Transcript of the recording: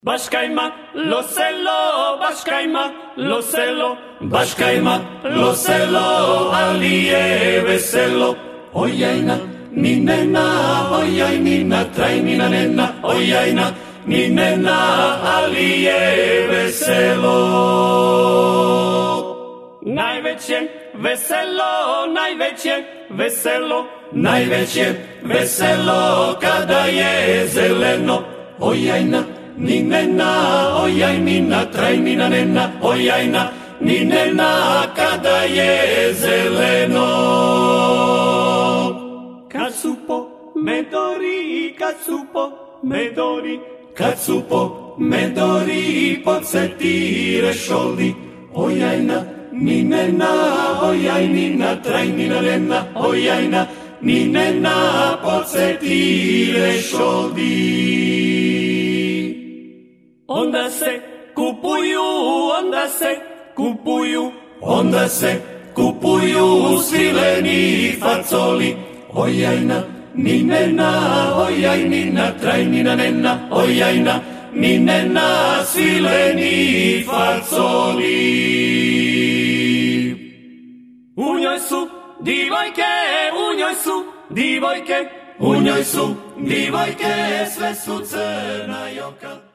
Baškajma, lo selo, Baškajma, lo selo, Baškajma, lo selo, ali je veselo. Ojajna, ni nena, ojaj, nina, trajnina, nena, ojajna, ni nena, ali je veselo. Najveće veselo, najveće veselo, najveće veselo kada je zeleno. Ojajna, ni nena, ojaj, nina, trajnina, nena, ojajna, ni nena, kada je zeleno. Kad su pomedori, kad su pomedori, kad su pomedori, podsjeti rešoldi. Ojajna, ni nena, ojaj, nina, trajnina, nena, ojajna, ni nena, podsjeti rešoldi. Onda se kupuju, onda se kupuju, onda se kupuju svileni facoli. Ojajna, ni nena, ojaj, nina, trajnina, nena, ojajna, ni nena, svileni facoli. U njoj su divojke, u njoj su divojke, u njoj su divojke, sve su crna joka.